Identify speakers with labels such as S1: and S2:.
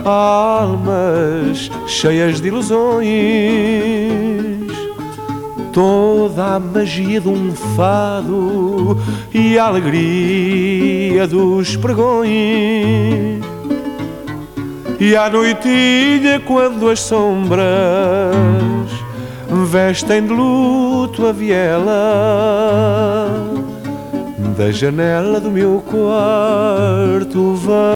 S1: almas cheias de ilusões, toda a magia de um fado e a alegria dos pregões. E à noitinha, quando as sombras vestem de luto a viela, da janela do meu quarto